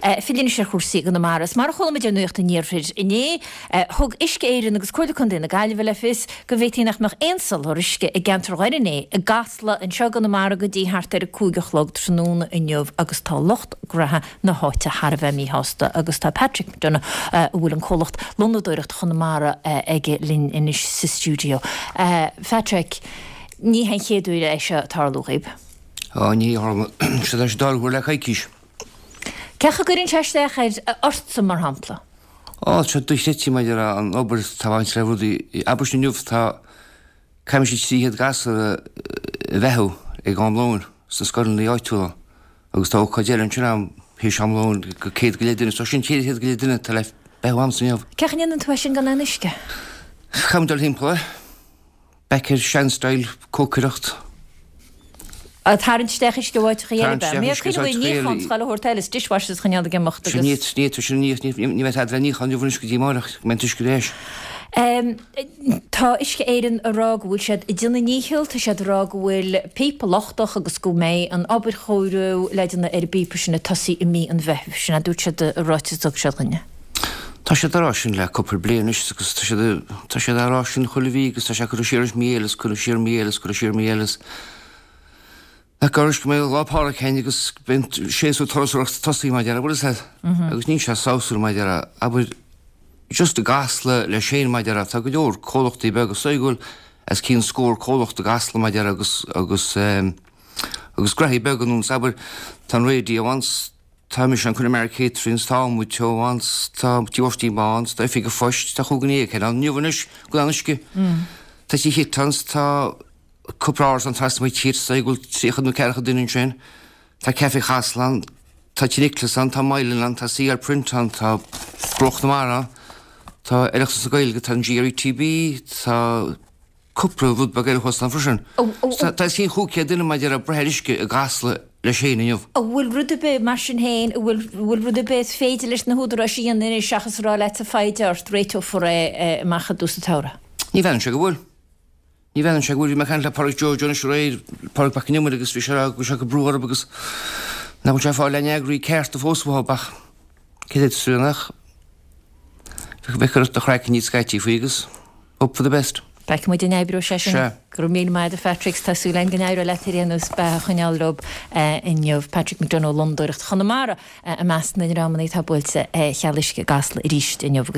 Filín sé chósaí gan na maras, mar chola de nuocht a níorfrid iné thug isce éireann agus cuairla chun na gaiileh fis go bhhétíach nach einsal thurisce i gceantarghairené a gasla an seo gan na mara go dtíthart ar a cúigechlog tróna inneomh agus tá locht gratha na háite Harbheith mí hásta agus tá Patrick donna bhfuil an cholacht Londadúireacht chun na mara ige linn inis sa stúdio. Patrick, ní hen chéadúile é se tarlúghaib. Ní se dáhfuil le chaicís. Cecha gurinn teisteach ort sa mar hampla? Se dúistetí maidir an obair táhaint le bhúdaí abris na nniuh tá caiimi síhead gas a bheithú ag gámlóin sa scoil na áitúla agus tá chuéir an tnam hí samlóin go céad go léidirna so sin chéad go léidirna tá le bheithú am san neamh. Cechan an tú sin gan anisce? Chamdal himppla Becker seansteil cócaireacht. A tarint stechis go bhhaid chéile be. Mé chuine ní chun sáil horteiles dishwashers chaneal a gemacht agus. Ní bheith adra ní chun bhúnis go dtí marach men tuis go réis. Tá isce éan a rá bhfuil siad I dtíanana níhiil tá siad rá bhfuil pepa lochtach agus go méid an obair chóirú leidirna ar bípa sinna tosaí I mí an bheith sinna dút siad a ráiteach seaghine. Tá sé arásin le copur blianis agus tá sé arásin choilehí agus tá sé chu séir mélas chu séir mélas chu séir mélas. A goris go mé lápára chéine agus bent séú tosúcht tosaí mai deara bhil agus ní se saoú mai deara a bud just a gasla le sé mai deara tá go leor cólachtaí be agus saigúil as cín scór cólacht a gasla mai deara agus grahí beganún sabar tan rédí avans tá mis an chun Americatrins tá mu teáns tá tíortí báns tá fi go foist tá chuganí ché an nniuhanis go anisce Tá sí hitans tá cupráir an tas mai tíir saigúil tríchad nó cecha duine sin tá cefi chaslan tá tíniclas an tá mailan tá sí ar printan tá broch na mara tá eileachtas a gailge tá GRTB tá cupra bhúd bagéir chostan frisin. Tá sí chuúce duine maidir a brehéisce a gasla le séna inniuh. Bhfuil rud a be mar sin héin bhfuil rud a be féidir leis na húdra síon in seachas rá le a feideart réitó for macha dúsa tára. Ní bhean se go bhfuil. Ní bhean se bhfuil me chan le Park George Jonas réir Park Bacniumar agus bhí se go brúar agus na bhil se fáil le neagraí ceart a fósbábach céad súnach bechar a chráic níos scaití faoigus up for the best. Beic mu den ebrú sé gur mí maid a Patricks tasú lein gan euro letíréanús be chunealrob inneomh Patrick McDonald Londúireacht Chonamara a meastan in rámaní tá builte chealaisce gasla ríist inneomh